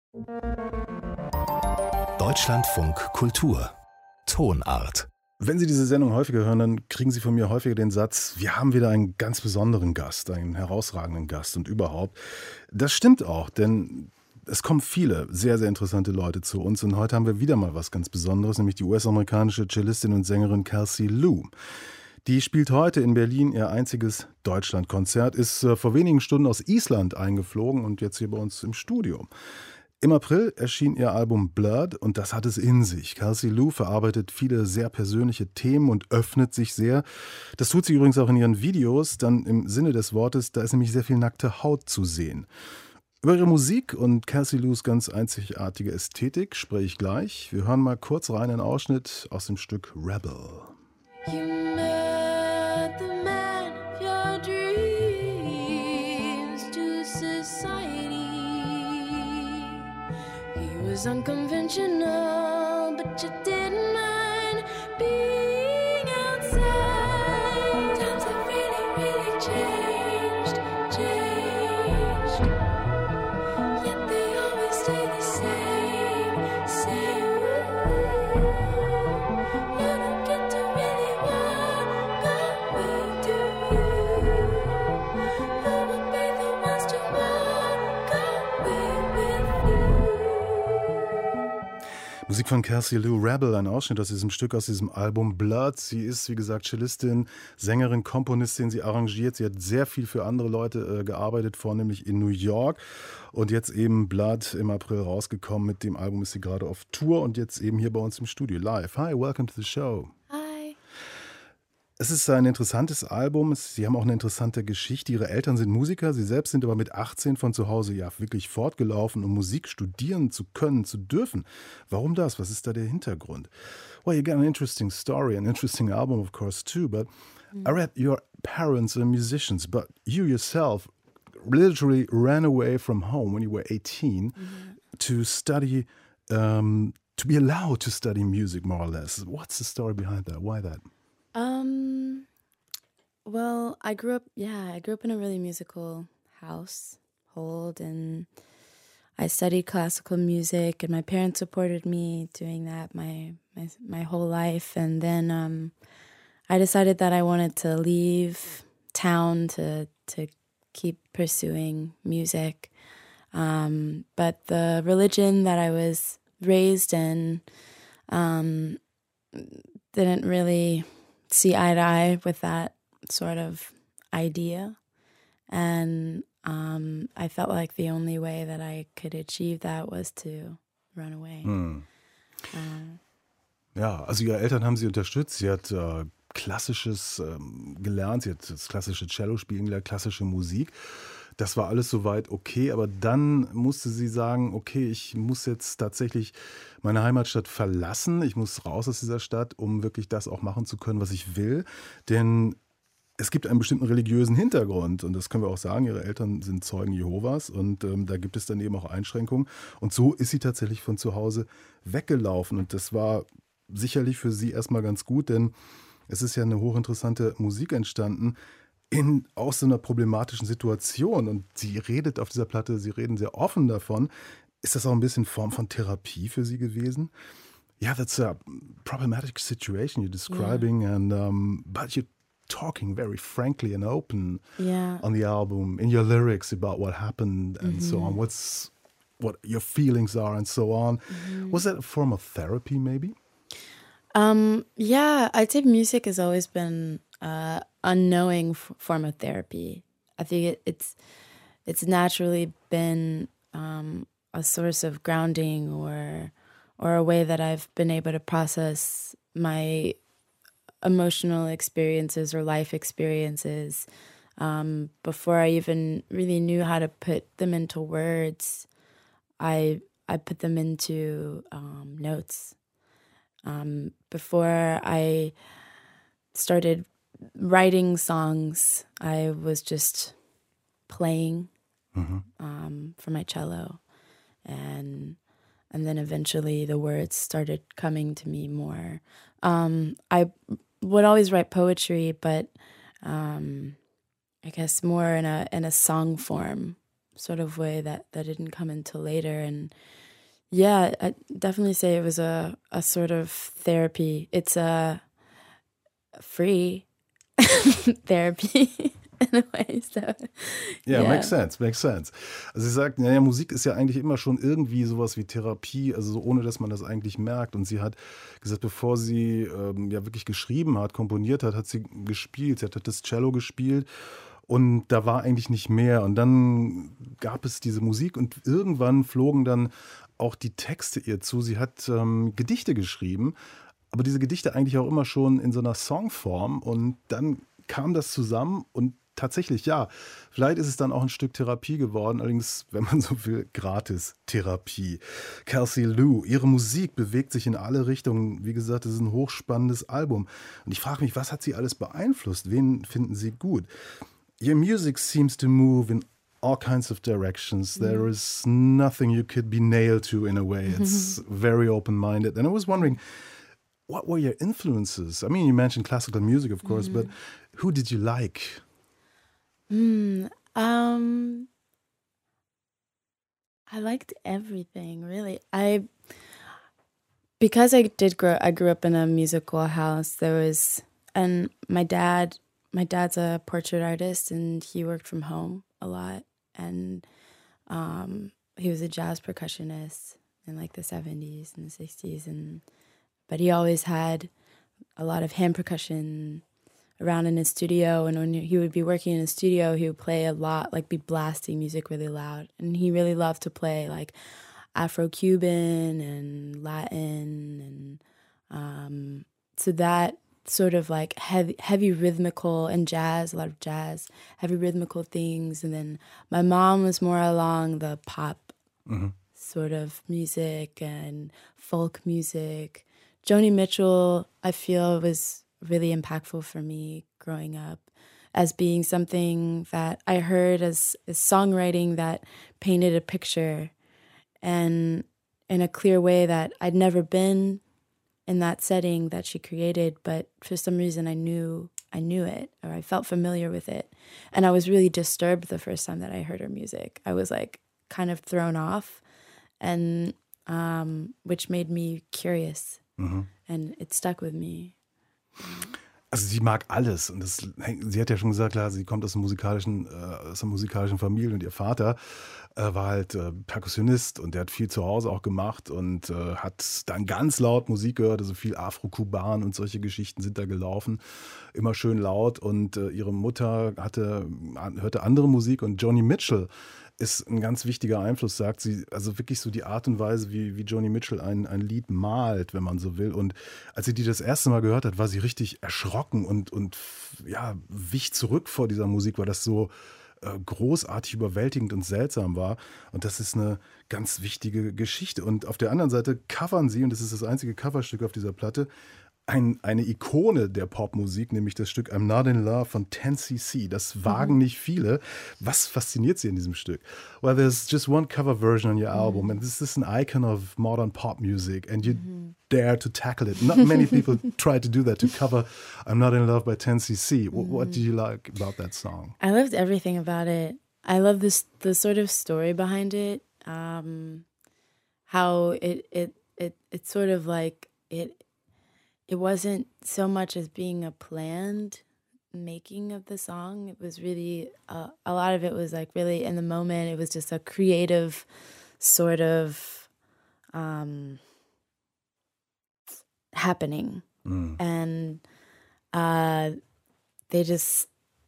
Deutschlandfunk Kultur Tonart. Wenn Sie diese Sendung häufiger hören, dann kriegen Sie von mir häufiger den Satz, wir haben wieder einen ganz besonderen Gast, einen herausragenden Gast und überhaupt. Das stimmt auch, denn es kommen viele sehr, sehr interessante Leute zu uns und heute haben wir wieder mal was ganz Besonderes, nämlich die US-amerikanische Cellistin und Sängerin Kelsey Lu. Die spielt heute in Berlin ihr einziges Deutschlandkonzert, ist vor wenigen Stunden aus Island eingeflogen und jetzt hier bei uns im Studio. Im April erschien ihr Album Blood und das hat es in sich. Kelsey Lu verarbeitet viele sehr persönliche Themen und öffnet sich sehr. Das tut sie übrigens auch in ihren Videos, dann im Sinne des Wortes, da ist nämlich sehr viel nackte Haut zu sehen. Über ihre Musik und Kelsey Lus ganz einzigartige Ästhetik spreche ich gleich. Wir hören mal kurz rein einen Ausschnitt aus dem Stück Rebel. You met the man of your dreams to society. He was unconventional, but you didn't mind being outside. Times have really, really changed. Yet they always stay the same. You don't get to really walk away, do you? Who would be the ones to walk away with you? Musik von Kelsey Lu, Rebel, ein Ausschnitt aus diesem Stück, aus diesem Album Blood. Sie ist, wie gesagt, Cellistin, Sängerin, Komponistin, sie arrangiert, sie hat sehr viel für andere Leute gearbeitet, vornehmlich in New York. Und jetzt eben Blood im April rausgekommen. Mit dem Album ist sie gerade auf Tour und jetzt eben hier bei uns im Studio live. Hi, welcome to the show. Hi. Es ist ein interessantes Album. Sie haben auch eine interessante Geschichte. Ihre Eltern sind Musiker. Sie selbst sind aber mit 18 von zu Hause ja wirklich fortgelaufen, um Musik studieren zu können, zu dürfen. Warum das? Was ist da der Hintergrund? Well, you got an interesting story, an interesting album, of course, too. But I read your parents are musicians, but you yourself literally ran away from home when you were 18 to study, to be allowed to study music, more or less. What's the story behind that? Why that? Well, I grew up in a really musical household, and I studied classical music, and my parents supported me doing that my whole life. And then I decided that I wanted to leave town to keep pursuing music. But the religion that I was raised in didn't really see eye to eye with that sort of idea. And I felt like the only way that I could achieve that was to run away. Ja, also ihre Eltern haben sie unterstützt. Sie hat Klassisches gelernt. Sie hat das klassische Cello spielen gelernt, klassische Musik. Das war alles soweit okay, aber dann musste sie sagen, okay, ich muss jetzt tatsächlich meine Heimatstadt verlassen. Ich muss raus aus dieser Stadt, um wirklich das auch machen zu können, was ich will. Denn es gibt einen bestimmten religiösen Hintergrund und das können wir auch sagen. Ihre Eltern sind Zeugen Jehovas und da gibt es dann eben auch Einschränkungen. Und so ist sie tatsächlich von zu Hause weggelaufen und das war sicherlich für sie erstmal ganz gut, denn es ist ja eine hochinteressante Musik entstanden aus so einer problematischen Situation. Und sie redet auf dieser Platte, sie reden sehr offen davon. Ist das auch ein bisschen Form von Therapie für sie gewesen? Yeah, that's a problematic situation you're describing, and but you're talking very frankly and open on the album, in your lyrics about what happened and so on, what your feelings are and so on. Was that a form of therapy maybe? Yeah, I'd say music has always been unknowing form of therapy. I think it's naturally been a source of grounding or a way that I've been able to process my emotional experiences or life experiences before I even really knew how to put them into words. I put them into notes. Before I started writing songs, I was just playing for my cello, and then eventually the words started coming to me more. I would always write poetry, but I guess more in a song form sort of way that didn't come until later. And yeah, I definitely say it was a sort of therapy. It's a free therapy in a way. So, Ja, makes sense, makes sense. Also sie sagt, naja, Musik ist ja eigentlich immer schon irgendwie sowas wie Therapie, also so ohne, dass man das eigentlich merkt. Und sie hat gesagt, bevor sie ja wirklich geschrieben hat, komponiert hat, hat sie gespielt. Sie hat das Cello gespielt und da war eigentlich nicht mehr. Und dann gab es diese Musik und irgendwann flogen dann auch die Texte ihr zu. Sie hat Gedichte geschrieben, aber diese Gedichte eigentlich auch immer schon in so einer Songform. Und dann kam das zusammen und tatsächlich, ja, vielleicht ist es dann auch ein Stück Therapie geworden, allerdings, wenn man so will, Gratis-Therapie. Kelsey Lu, ihre Musik bewegt sich in alle Richtungen. Wie gesagt, es ist ein hochspannendes Album. Und ich frage mich, was hat sie alles beeinflusst? Wen finden Sie gut? Your music seems to move in all kinds of directions. There is nothing you could be nailed to in a way. It's very open-minded. And I was wondering, what were your influences? I mean, you mentioned classical music, of course, but who did you like? I liked everything, really. Because I grew up in a musical house. And my dad's a portrait artist, and he worked from home a lot. And he was a jazz percussionist in like the 70s and the 60s, but he always had a lot of hand percussion around in his studio, and when he would be working in his studio, he would play a lot, like be blasting music really loud. And he really loved to play like Afro-Cuban and Latin, and so that sort of like heavy rhythmical and jazz, a lot of jazz, heavy rhythmical things. And then my mom was more along the pop sort of music and folk music. Joni Mitchell, I feel, was really impactful for me growing up as being something that I heard as songwriting that painted a picture and in a clear way that I'd never been in that setting that she created, but for some reason I knew it, or I felt familiar with it. And I was really disturbed the first time that I heard her music. I was like kind of thrown off, and which made me curious. And it stuck with me. Also sie mag alles und sie hat ja schon gesagt, klar, sie kommt aus einer musikalischen Familie und ihr Vater war halt Perkussionist und der hat viel zu Hause auch gemacht und hat dann ganz laut Musik gehört, also viel Afro-Kuban und solche Geschichten sind da gelaufen, immer schön laut, und ihre Mutter hörte andere Musik, und Joni Mitchell ist ein ganz wichtiger Einfluss, sagt sie. Also wirklich so die Art und Weise, wie Joni Mitchell ein Lied malt, wenn man so will. Und als sie die das erste Mal gehört hat, war sie richtig erschrocken und ja, wich zurück vor dieser Musik, weil das so großartig, überwältigend und seltsam war. Und das ist eine ganz wichtige Geschichte. Und auf der anderen Seite covern sie, und das ist das einzige Coverstück auf dieser Platte, eine Ikone der Popmusik, nämlich das Stück I'm Not in Love von 10cc. Das wagen nicht viele. Was fasziniert Sie in diesem Stück? Well, there's just one cover version on your album, and this is an icon of modern pop music, and you dare to tackle it. Not many people try to do that, to cover I'm Not in Love by 10cc. What did you like about that song? I loved everything about it. I love the sort of story behind it. How it's sort of like it wasn't so much as being a planned making of the song. It was really, a lot of it was like really in the moment. It was just a creative sort of happening. And they just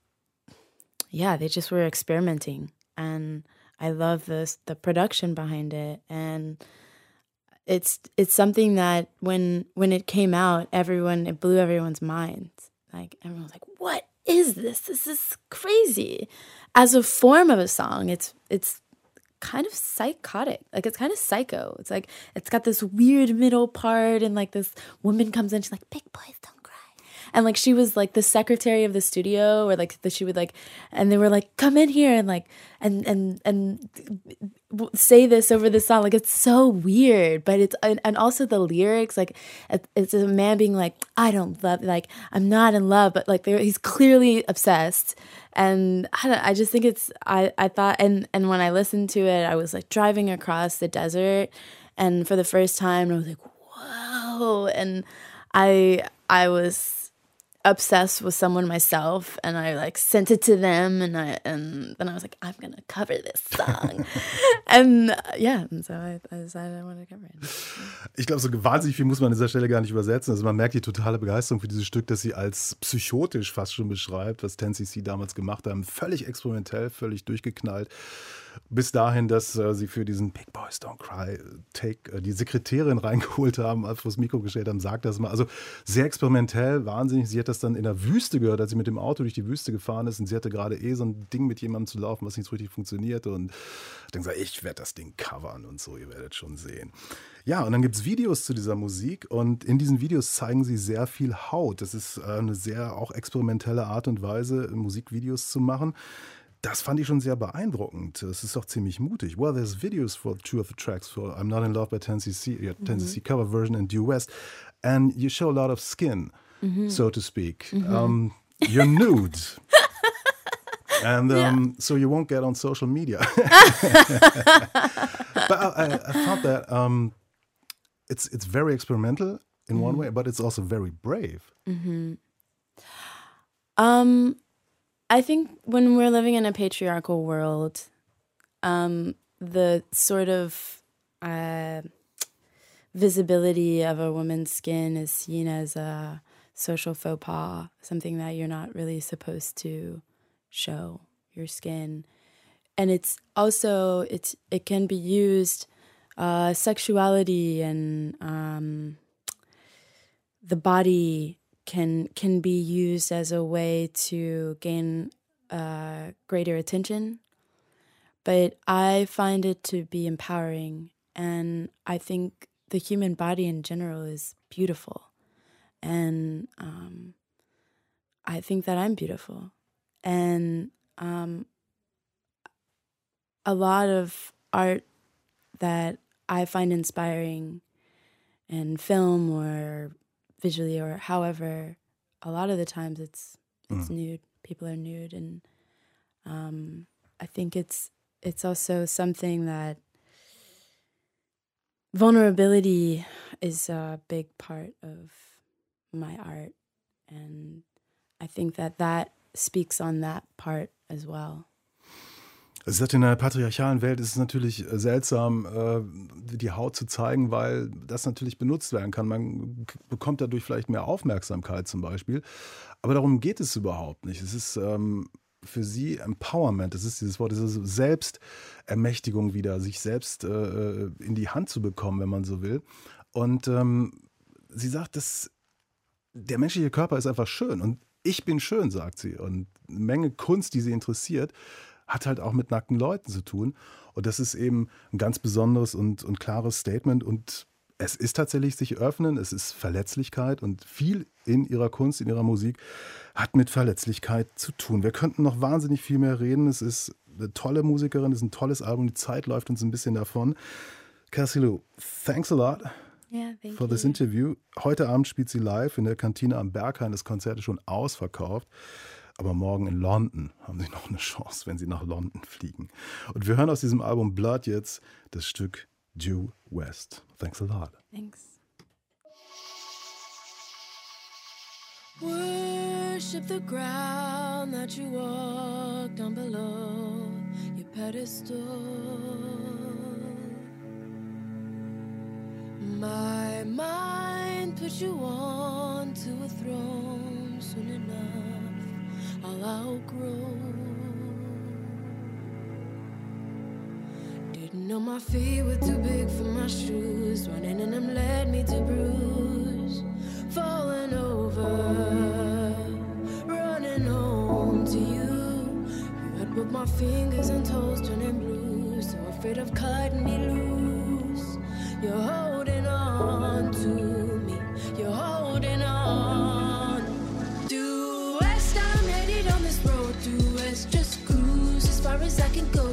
were experimenting. And I love the production behind it. And it's something that when it came out, it blew everyone's minds. Like everyone was like, "What is this? This is crazy." As a form of a song, it's kind of psychotic. Like it's kind of psycho. It's like it's got this weird middle part, and like this woman comes in, she's like, "Big boys don't cry," And like she was like the secretary of the studio, or like she would like, and they were like, come in here and like and say this over the song. Like it's so weird, but it's and also the lyrics, like it's a man being like, I don't love, like I'm not in love, but like he's clearly obsessed. And I just think it's I thought, and when I listened to it, I was like driving across the desert, and for the first time I was like, whoa. And I was obsessed with someone myself, and I like sent it to them, and then I was like, I'm gonna cover this song. and so I decided I wanted to cover it. Ich glaube, so wahnsinnig viel muss man an dieser Stelle gar nicht übersetzen. Also man merkt die totale Begeisterung für dieses Stück, das sie als psychotisch fast schon beschreibt, was 10cc damals gemacht haben. Völlig experimentell, völlig durchgeknallt. Bis dahin, dass sie für diesen Big Boys Don't Cry Take die Sekretärin reingeholt haben, als wir das Mikro gestellt haben, sagt das mal. Also sehr experimentell, wahnsinnig. Sie hat das dann in der Wüste gehört, als sie mit dem Auto durch die Wüste gefahren ist, und sie hatte gerade so ein Ding mit jemandem zu laufen, was nicht so richtig funktionierte, und hat dann gesagt, ich werde das Ding covern und so, ihr werdet schon sehen. Ja, und dann gibt es Videos zu dieser Musik, und in diesen Videos zeigen sie sehr viel Haut. Das ist eine sehr auch experimentelle Art und Weise, Musikvideos zu machen. Das fand ich schon sehr beeindruckend. Es ist auch ziemlich mutig. Well, there's videos for 2 of the tracks for I'm Not in Love by 10cc, 10cc cover version and Due West, and you show a lot of skin, so to speak. You're nude. And so you won't get on social media. But I thought that it's very experimental in one way, but it's also very brave. I think when we're living in a patriarchal world, the sort of visibility of a woman's skin is seen as a social faux pas, something that you're not really supposed to show your skin. And it's also, it can be used, sexuality and the body can be used as a way to gain greater attention. But I find it to be empowering, and I think the human body in general is beautiful. And I think that I'm beautiful. And a lot of art that I find inspiring in film or visually or however, a lot of the times it's nude. People are nude, and I think it's also something that vulnerability is a big part of my art, and I think that speaks on that part as well. Es ist in einer patriarchalen Welt ist es natürlich seltsam, die Haut zu zeigen, weil das natürlich benutzt werden kann. Man bekommt dadurch vielleicht mehr Aufmerksamkeit zum Beispiel. Aber darum geht es überhaupt nicht. Es ist für sie Empowerment. Das ist dieses Wort, diese Selbstermächtigung wieder, sich selbst in die Hand zu bekommen, wenn man so will. Und sie sagt, der menschliche Körper ist einfach schön. Und ich bin schön, sagt sie. Und eine Menge Kunst, die sie interessiert, hat halt auch mit nackten Leuten zu tun. Und das ist eben ein ganz besonderes und klares Statement. Und es ist tatsächlich sich öffnen, es ist Verletzlichkeit. Und viel in ihrer Kunst, in ihrer Musik hat mit Verletzlichkeit zu tun. Wir könnten noch wahnsinnig viel mehr reden. Es ist eine tolle Musikerin, es ist ein tolles Album. Die Zeit läuft uns ein bisschen davon. Cassie Lou, thanks a lot for this interview. Heute Abend spielt sie live in der Kantine am Berghain. Das Konzert ist schon ausverkauft. Aber morgen in London haben sie noch eine Chance, wenn sie nach London fliegen. Und wir hören aus diesem Album Blood jetzt das Stück Due West. Thanks a lot. Thanks. Worship the ground that you walked on below your pedestal. My mind put you on to a throne soon enough. I'll outgrow. Didn't know my feet were too big for my shoes. Running in them led me to bruise. Falling over, running home to you. You had both my fingers and toes turning blue. So afraid of cutting me loose. You're holding on to me. You're holding on. can go